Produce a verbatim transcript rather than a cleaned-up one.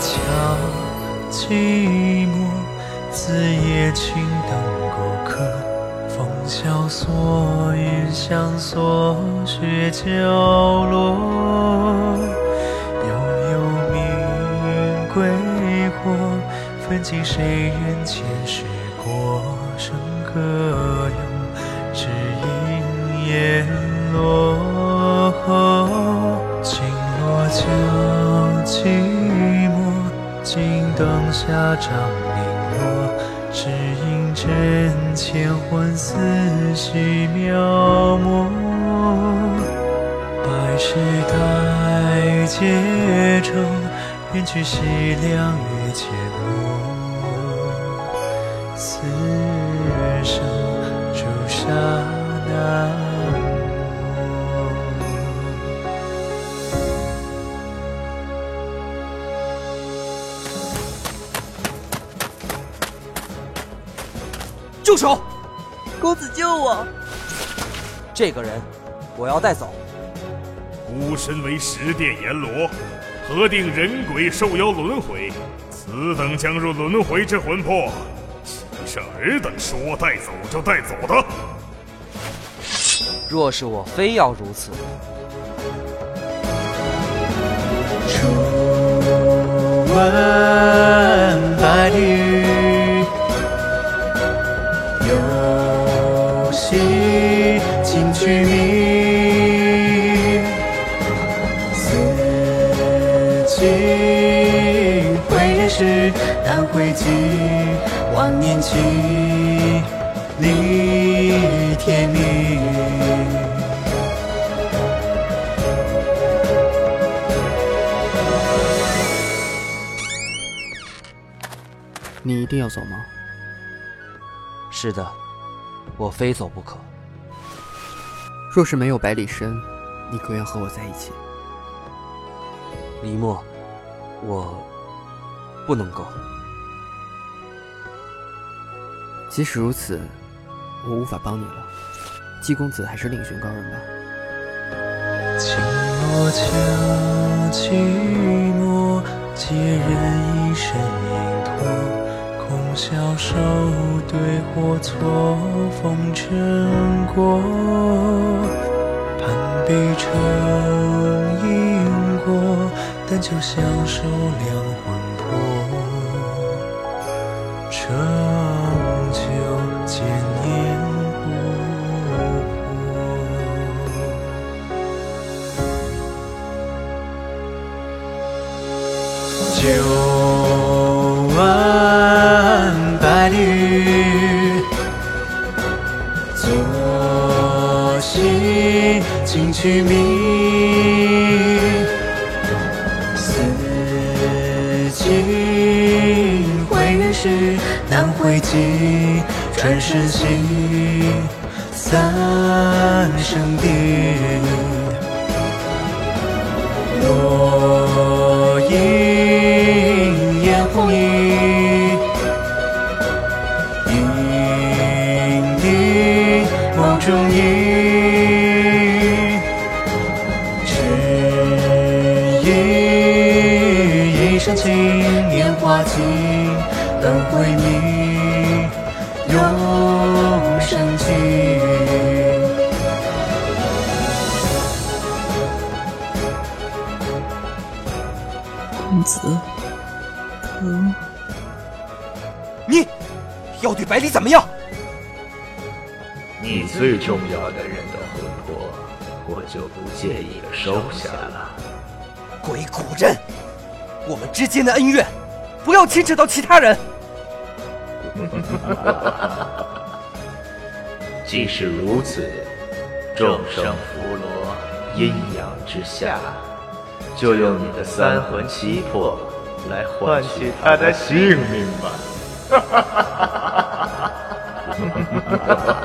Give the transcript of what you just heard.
悄，寂寞子夜青灯勾刻，风萧索，云相锁，雪角落，悠悠明归火，分尽谁人前世过，笙歌有只影叶落，青罗角寂寞，金灯下照零落，只影真前魂思绪描摹，百世代结成，远去西凉月阡陌，四声朱砂难磨。 住手！ 公子救我！ 这个人，我要带走。 吾身为十殿阎罗，何定人鬼受妖轮回？此等将入轮回之魂魄，岂是尔等说带走就带走的？ 若是我非要如此， 初闻白驹，游戏金曲鸣，四季会人世，难会记万年期，历天明。 你一定要走吗？ 是的，我非走不可。 若是没有百里参，你可愿和我在一起？ 李默，我不能够。 即使如此，我无法帮你了。季公子还是另寻高人吧。 青罗桥寂寞，孑人一身影脱，空消瘦对或错，风尘过，攀比成因果，但求相守两魂魄，成就千年不破。九万百侣，左西金曲鸣，四季会人世，难会记转世情，三生地落英烟红衣，影敌梦中影，只一一生情，年华尽轮回迷，永生情。 公子，可恶！ 你要对百里怎么样？ 你最重要的人的魂魄，我就不介意的收下了。 鬼谷人，我们之间的恩怨，不要牵扯到其他人。 即使如此，众生伏罗，阴阳之下，就用你的三魂七魄来换取他的性命吧。